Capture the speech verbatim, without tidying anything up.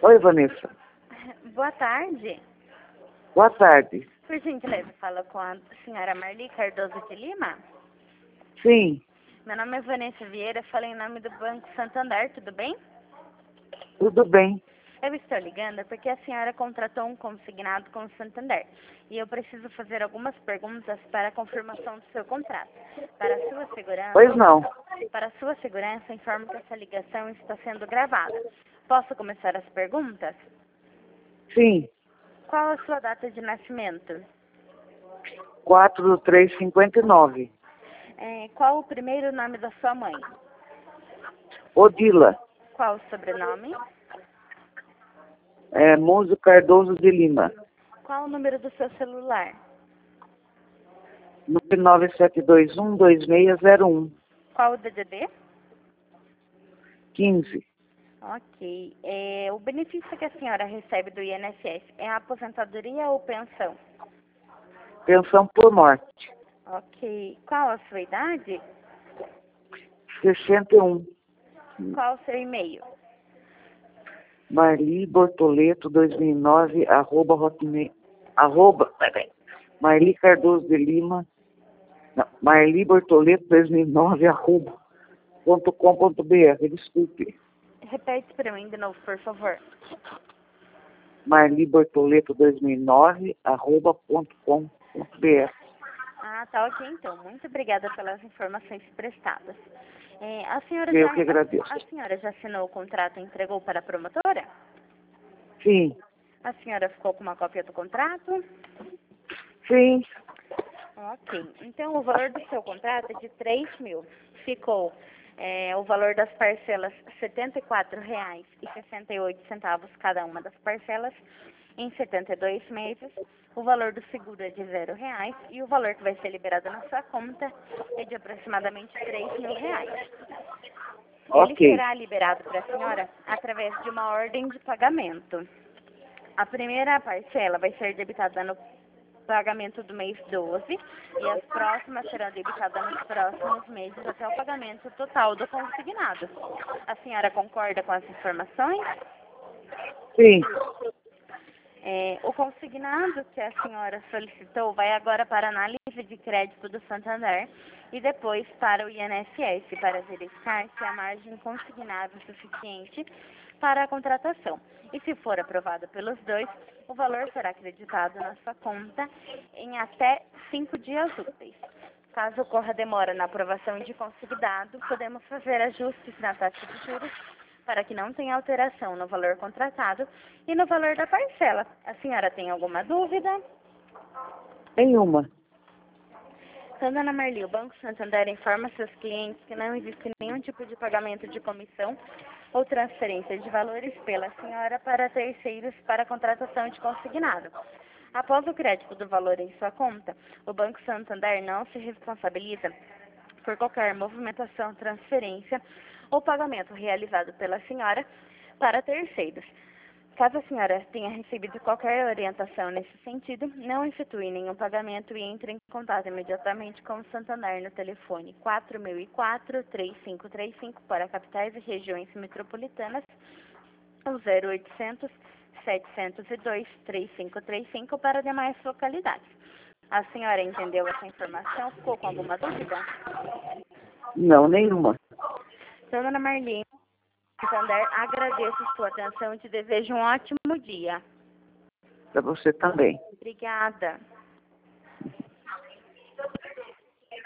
Oi, Vanessa. Boa tarde. Boa tarde. Por gentileza, fala com a senhora Marli Cardoso de Lima? Sim, Meu nome é Vanessa Vieira, falo em nome do Banco Santander, tudo bem? tudo bem. Eu estou ligando porque a senhora contratou um consignado com o Santander e eu preciso fazer algumas perguntas para a confirmação do seu contrato. Para a sua segurança, Pois não. para a sua segurança, informo que essa ligação está sendo gravada. Posso começar as perguntas? Sim, Qual a sua data de nascimento? quatro do três cinquenta e nove. É, qual o primeiro nome da sua mãe? Odila, Qual o sobrenome? é, Muso Cardoso de Lima. Qual o número do seu celular? nove nove sete dois um dois seis zero um. Qual o D D D? quinze. Ok. É, o benefício que a senhora recebe do I N S S é a aposentadoria ou pensão? Pensão por morte. Ok. Qual a sua idade? sessenta e um. Qual o seu e-mail? Marli Bortoleto dois mil e nove, arroba hotmail, arroba, peraí, Marli Cardoso de Lima, não, Marli Bortoleto dois mil e nove, arroba, ponto com ponto br, desculpe. Repete para mim de novo, por favor. Marli Bortoleto dois mil e nove, arroba, ponto com ponto br. Ah, tá ok então. Muito obrigada pelas informações prestadas. É, a senhora Eu já, que agradeço. a, a senhora já assinou o contrato e entregou para a promotora? Sim, A senhora ficou com uma cópia do contrato? sim, Ok. Então, o valor do seu contrato é de três mil. Ficou é, o valor das parcelas setenta e quatro reais e sessenta e oito centavos cada uma das parcelas em setenta e dois meses. O valor do seguro é de zero reais e o valor que vai ser liberado na sua conta é de aproximadamente três mil reais. Ele ok, será liberado para a senhora através de uma ordem de pagamento. A primeira parcela vai ser debitada no pagamento do mês doze e as próximas serão debitadas nos próximos meses até o pagamento total do consignado. A senhora concorda com as informações? sim, É, o consignado que a senhora solicitou vai agora para a análise de crédito do Santander e depois para o I N S S para verificar se a margem consignável é suficiente para a contratação. E se for aprovada pelos dois, o valor será acreditado na sua conta em até cinco dias úteis. Caso ocorra demora na aprovação de consignado, podemos fazer ajustes na taxa de juros para que não tenha alteração no valor contratado e no valor da parcela. A senhora tem alguma dúvida? nenhuma. Então, dona Marli, o Banco Santander informa seus clientes que não existe nenhum tipo de pagamento de comissão ou transferência de valores pela senhora para terceiros para contratação de consignado. Após o crédito do valor em sua conta, o Banco Santander não se responsabiliza por qualquer movimentação, transferência ou pagamento realizado pela senhora para terceiros. Caso a senhora tenha recebido qualquer orientação nesse sentido, não efetue nenhum pagamento e entre em contato imediatamente com o Santander no telefone quatro mil e quatro, três cinco três cinco para capitais e regiões metropolitanas ou zero oitocentos, setecentos e dois, três cinco três cinco para demais localidades. A senhora entendeu essa informação? Ficou com alguma dúvida? Não, nenhuma. Então, dona Marli, Santander, agradeço sua atenção e te desejo um ótimo dia. Para você também. Obrigada.